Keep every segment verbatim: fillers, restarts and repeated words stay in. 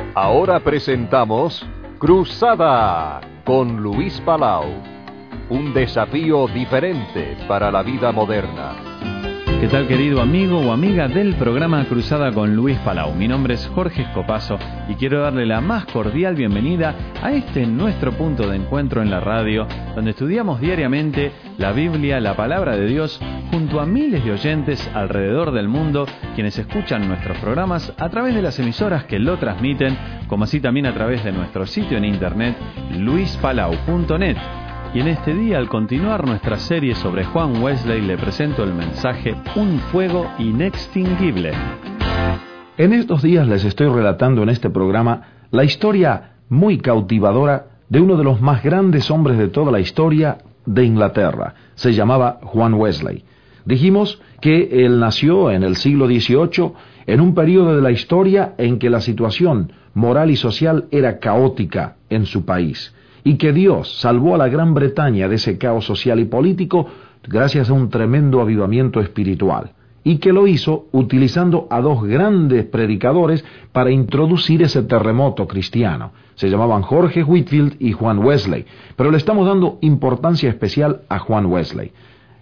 Ahora presentamos Cruzada con Luis Palau. Un desafío diferente para la vida moderna. ¿Qué tal, querido amigo o amiga del programa Cruzada con Luis Palau? Mi nombre es Jorge Escopazo y quiero darle la más cordial bienvenida a este nuestro punto de encuentro en la radio, donde estudiamos diariamente la Biblia, la Palabra de Dios, junto a miles de oyentes alrededor del mundo, quienes escuchan nuestros programas a través de las emisoras que lo transmiten, como así también a través de nuestro sitio en internet, luis palau punto net. Y en este día, al continuar nuestra serie sobre Juan Wesley, le presento el mensaje Un fuego inextinguible. En estos días les estoy relatando en este programa la historia muy cautivadora de uno de los más grandes hombres de toda la historia de Inglaterra. Se llamaba Juan Wesley. Dijimos que él nació en el siglo dieciocho, en un periodo de la historia en que la situación moral y social era caótica en su país, y que Dios salvó a la Gran Bretaña de ese caos social y político gracias a un tremendo avivamiento espiritual, y que lo hizo utilizando a dos grandes predicadores para introducir ese terremoto cristiano. Se llamaban Jorge Whitefield y Juan Wesley, pero le estamos dando importancia especial a Juan Wesley.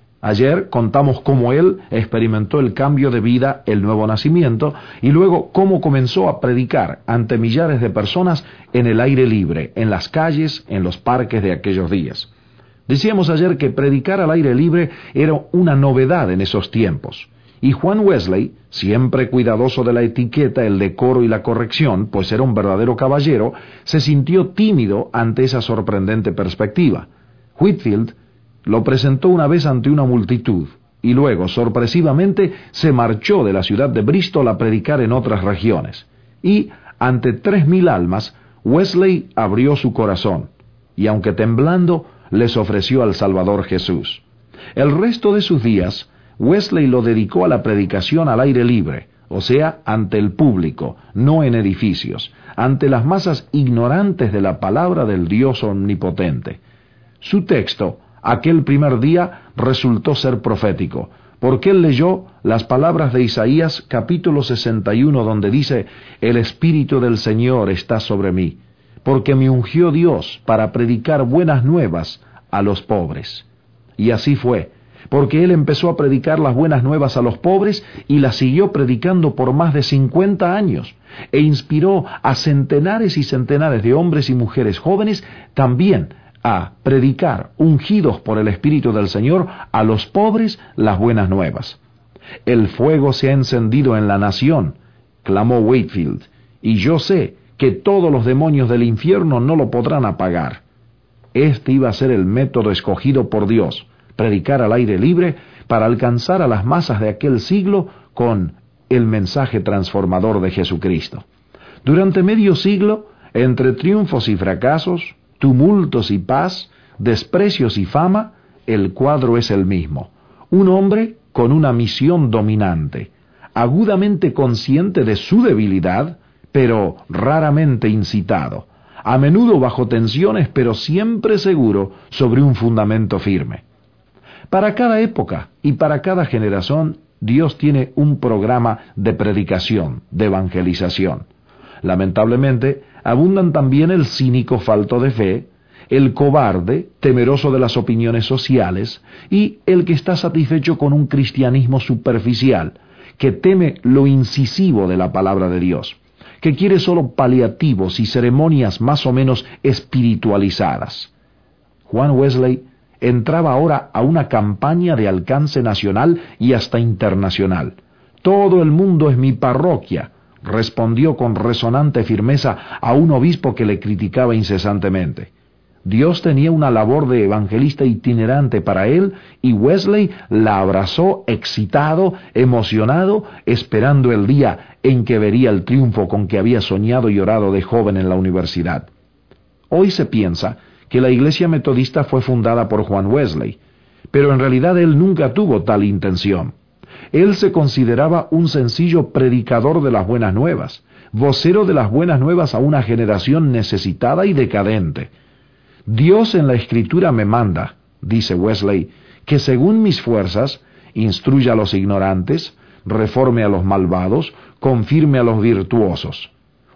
Ayer contamos cómo él experimentó el cambio de vida, el nuevo nacimiento, y luego cómo comenzó a predicar ante millares de personas en el aire libre, en las calles, en los parques de aquellos días. Decíamos ayer que predicar al aire libre era una novedad en esos tiempos. Y Juan Wesley, siempre cuidadoso de la etiqueta, el decoro y la corrección, pues era un verdadero caballero, se sintió tímido ante esa sorprendente perspectiva. Whitefield lo presentó una vez ante una multitud, y luego, sorpresivamente, se marchó de la ciudad de Bristol a predicar en otras regiones. Y, ante tres mil almas, Wesley abrió su corazón, y aunque temblando, les ofreció al Salvador Jesús. El resto de sus días, Wesley lo dedicó a la predicación al aire libre, o sea, ante el público, no en edificios, ante las masas ignorantes de la palabra del Dios omnipotente. Su texto, aquel primer día, resultó ser profético, porque él leyó las palabras de Isaías capítulo sesenta y uno, donde dice: «El Espíritu del Señor está sobre mí, porque me ungió Dios para predicar buenas nuevas a los pobres». Y así fue, porque él empezó a predicar las buenas nuevas a los pobres y las siguió predicando por más de cincuenta años, e inspiró a centenares y centenares de hombres y mujeres jóvenes también a predicar, ungidos por el Espíritu del Señor, a los pobres las buenas nuevas. «El fuego se ha encendido en la nación», clamó Whitefield, «y yo sé que todos los demonios del infierno no lo podrán apagar». Este iba a ser el método escogido por Dios, predicar al aire libre para alcanzar a las masas de aquel siglo con el mensaje transformador de Jesucristo. Durante medio siglo, entre triunfos y fracasos, tumultos y paz, desprecios y fama, el cuadro es el mismo. Un hombre con una misión dominante, agudamente consciente de su debilidad, pero raramente incitado, a menudo bajo tensiones, pero siempre seguro sobre un fundamento firme. Para cada época y para cada generación, Dios tiene un programa de predicación, de evangelización. Lamentablemente, abundan también el cínico falto de fe, el cobarde, temeroso de las opiniones sociales, y el que está satisfecho con un cristianismo superficial, que teme lo incisivo de la palabra de Dios, que quiere solo paliativos y ceremonias más o menos espiritualizadas. Juan Wesley entraba ahora a una campaña de alcance nacional y hasta internacional. «Todo el mundo es mi parroquia», respondió con resonante firmeza a un obispo que le criticaba incesantemente. Dios tenía una labor de evangelista itinerante para él, y Wesley la abrazó excitado, emocionado, esperando el día en que vería el triunfo con que había soñado y orado de joven en la universidad. Hoy se piensa que la Iglesia Metodista fue fundada por Juan Wesley, pero en realidad él nunca tuvo tal intención. Él se consideraba un sencillo predicador de las buenas nuevas, vocero de las buenas nuevas a una generación necesitada y decadente. «Dios en la Escritura me manda», dice Wesley, «que según mis fuerzas instruya a los ignorantes, reforme a los malvados, confirme a los virtuosos».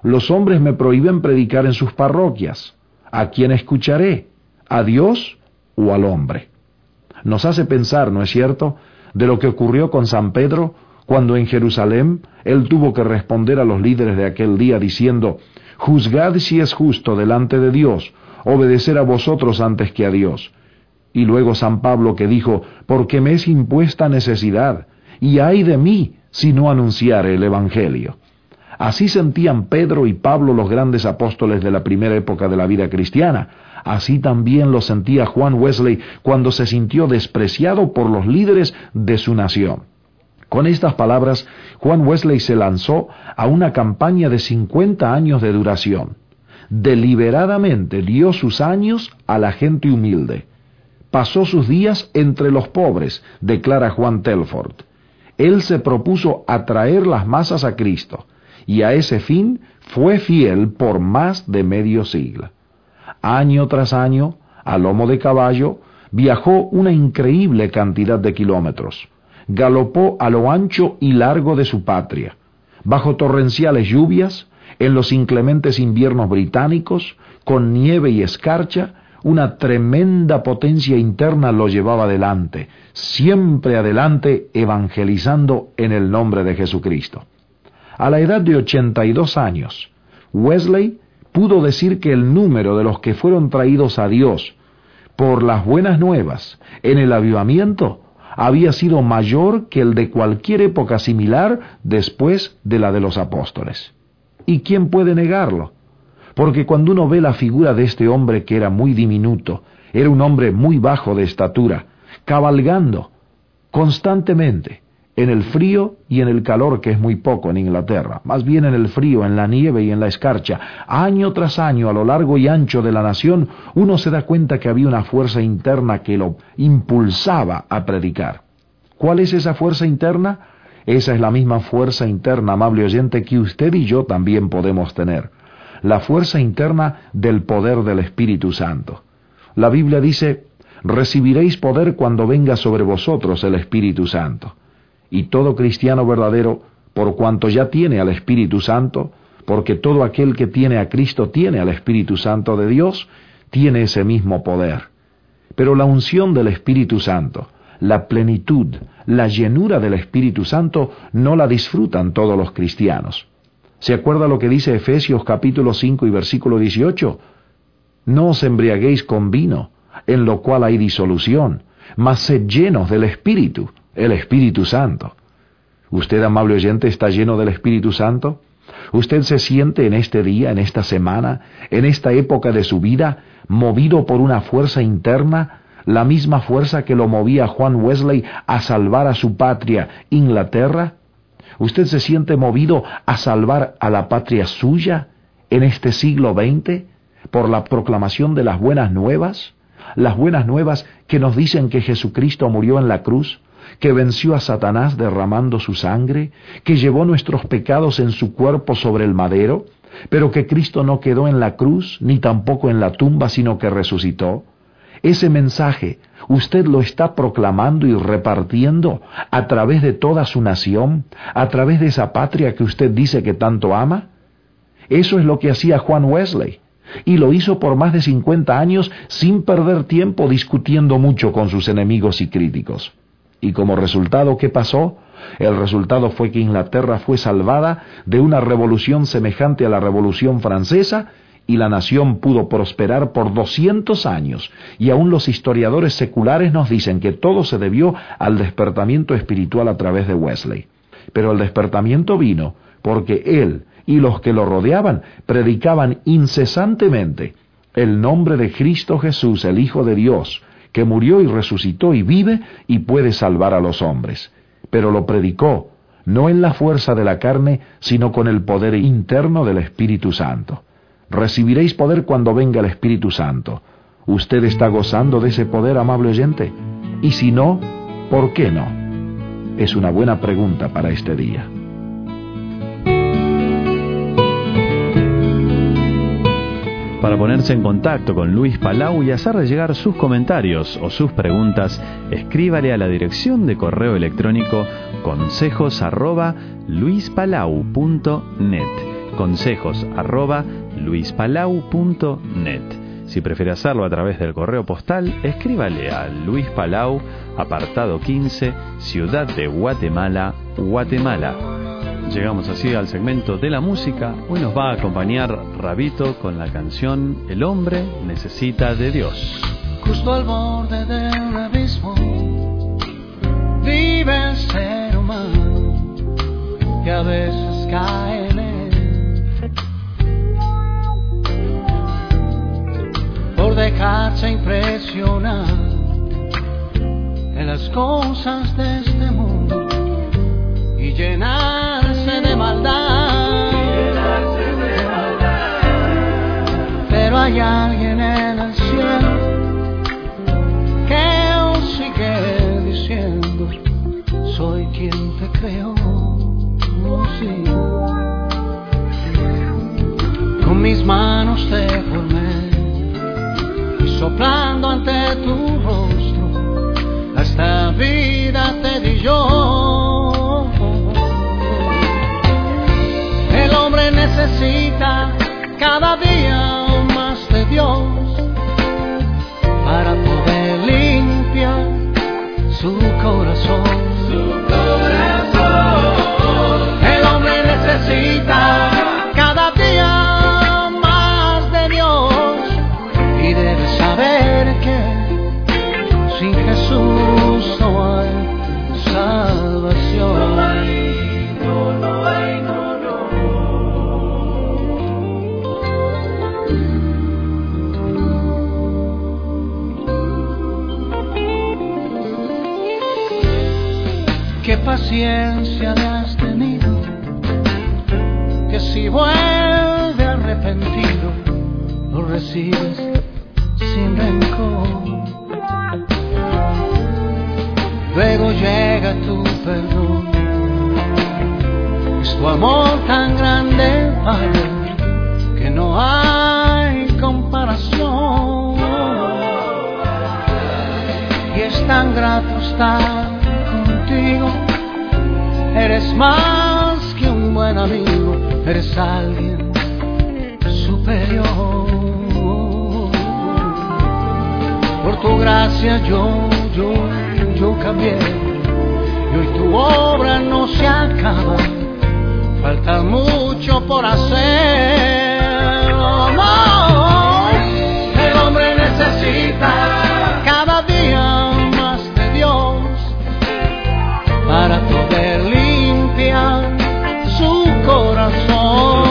Los hombres me prohíben predicar en sus parroquias. ¿A quién escucharé? ¿A Dios o al hombre? Nos hace pensar, ¿no es cierto?, de lo que ocurrió con San Pedro cuando en Jerusalén él tuvo que responder a los líderes de aquel día diciendo: «Juzgad si es justo delante de Dios obedecer a vosotros antes que a Dios». Y luego San Pablo que dijo: «Porque me es impuesta necesidad, y ay de mí si no anunciare el Evangelio». Así sentían Pedro y Pablo, los grandes apóstoles de la primera época de la vida cristiana. Así también lo sentía Juan Wesley cuando se sintió despreciado por los líderes de su nación. Con estas palabras, Juan Wesley se lanzó a una campaña de cincuenta años de duración. Deliberadamente dio sus años a la gente humilde. Pasó sus días entre los pobres, declara Juan Telford. Él se propuso atraer las masas a Cristo, y a ese fin fue fiel por más de medio siglo. Año tras año, a lomo de caballo, viajó una increíble cantidad de kilómetros. Galopó a lo ancho y largo de su patria, bajo torrenciales lluvias, en los inclementes inviernos británicos, con nieve y escarcha. Una tremenda potencia interna lo llevaba adelante, siempre adelante, evangelizando en el nombre de Jesucristo. A la edad de ochenta y dos años, Wesley pudo decir que el número de los que fueron traídos a Dios por las buenas nuevas en el avivamiento había sido mayor que el de cualquier época similar después de la de los apóstoles. ¿Y quién puede negarlo? Porque cuando uno ve la figura de este hombre que era muy diminuto, era un hombre muy bajo de estatura, cabalgando constantemente en el frío y en el calor, que es muy poco en Inglaterra, más bien en el frío, en la nieve y en la escarcha, año tras año a lo largo y ancho de la nación, uno se da cuenta que había una fuerza interna que lo impulsaba a predicar. ¿Cuál es esa fuerza interna? Esa es la misma fuerza interna, amable oyente, que usted y yo también podemos tener. La fuerza interna del poder del Espíritu Santo. La Biblia dice: «Recibiréis poder cuando venga sobre vosotros el Espíritu Santo». Y todo cristiano verdadero, por cuanto ya tiene al Espíritu Santo, porque todo aquel que tiene a Cristo tiene al Espíritu Santo de Dios, tiene ese mismo poder. Pero la unción del Espíritu Santo, la plenitud, la llenura del Espíritu Santo, no la disfrutan todos los cristianos. ¿Se acuerda lo que dice Efesios capítulo cinco y versículo dieciocho? «No os embriaguéis con vino, en lo cual hay disolución, mas sed llenos del Espíritu», el Espíritu Santo. ¿Usted, amable oyente, está lleno del Espíritu Santo? ¿Usted se siente en este día, en esta semana, en esta época de su vida, movido por una fuerza interna, la misma fuerza que lo movía a Juan Wesley a salvar a su patria, Inglaterra? ¿Usted se siente movido a salvar a la patria suya en este siglo veinte por la proclamación de las buenas nuevas? Las buenas nuevas que nos dicen que Jesucristo murió en la cruz, que venció a Satanás derramando su sangre, que llevó nuestros pecados en su cuerpo sobre el madero, pero que Cristo no quedó en la cruz ni tampoco en la tumba, sino que resucitó. Ese mensaje usted lo está proclamando y repartiendo a través de toda su nación, a través de esa patria que usted dice que tanto ama. Eso es lo que hacía Juan Wesley, y lo hizo por más de cincuenta años sin perder tiempo discutiendo mucho con sus enemigos y críticos. Y como resultado, ¿qué pasó? El resultado fue que Inglaterra fue salvada de una revolución semejante a la Revolución Francesa, y la nación pudo prosperar por doscientos años, y aún los historiadores seculares nos dicen que todo se debió al despertamiento espiritual a través de Wesley. Pero el despertamiento vino porque él y los que lo rodeaban predicaban incesantemente el nombre de Cristo Jesús, el Hijo de Dios, que murió y resucitó y vive y puede salvar a los hombres. Pero lo predicó, no en la fuerza de la carne, sino con el poder interno del Espíritu Santo. Recibiréis poder cuando venga el Espíritu Santo. ¿Usted está gozando de ese poder, amable oyente? Y si no, ¿por qué no? Es una buena pregunta para este día. Para ponerse en contacto con Luis Palau y hacerle llegar sus comentarios o sus preguntas, escríbale a la dirección de correo electrónico consejos arroba luispalau punto net. consejos arroba luispalau punto net. Si prefiere hacerlo a través del correo postal, escríbale a Luis Palau, apartado quince, Ciudad de Guatemala, Guatemala. Llegamos así al segmento de la música. Hoy nos va a acompañar Rabito con la canción El hombre necesita de Dios. Justo al borde del abismo vive el ser humano que a veces cae en él por dejarse impresionar en las cosas de este mundo y llenarse de maldad. Pero hay alguien en el cielo que os sigue diciendo: soy quien te creó, oh, sí. Con mis manos te formé y soplando ante tu rostro esta vida te di yo. El hombre necesita cada día más de Dios para poder limpiar su corazón. Su corazón. El hombre necesita cada día más de Dios y debe saber que sin Jesús no hay salvación. No hay, no, no hay, no, no. Qué paciencia le has tenido, que si vuelve arrepentido, lo recibes sin rencor. Luego llega tu perdón, es tu amor tan grande, Padre, que no hay comparación. Y es tan grato estar contigo, eres más que un buen amigo, eres alguien superior. Por tu gracia yo, yo, yo cambié, y hoy tu obra no se acaba, falta mucho por hacer. Oh, no. El hombre necesita cada día más de Dios para poder limpiar su corazón.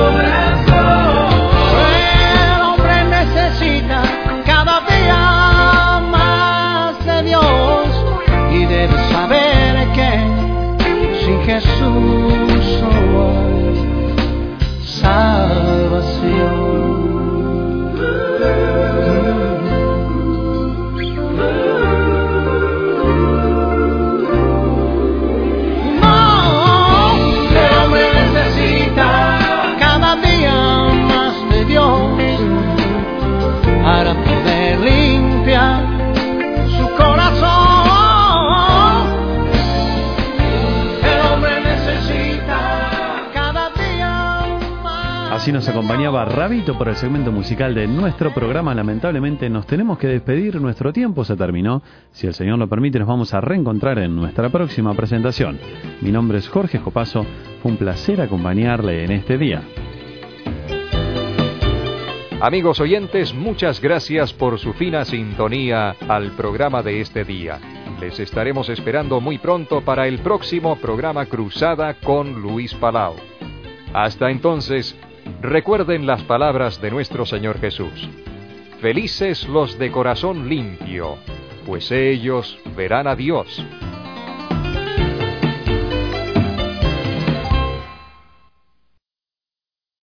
El hombre necesita cada día más de Dios y debe saber que sin Jesús no hay salvación. Para poder limpiar su corazón, el hombre necesita cada día más. Así nos acompañaba Rabito por el segmento musical de nuestro programa. Lamentablemente nos tenemos que despedir, nuestro tiempo se terminó. Si el Señor lo permite, nos vamos a reencontrar en nuestra próxima presentación. Mi nombre es Jorge Escopazo, fue un placer acompañarle en este día. Amigos oyentes, muchas gracias por su fina sintonía al programa de este día. Les estaremos esperando muy pronto para el próximo programa Cruzada con Luis Palau. Hasta entonces, recuerden las palabras de nuestro Señor Jesús. Felices los de corazón limpio, pues ellos verán a Dios.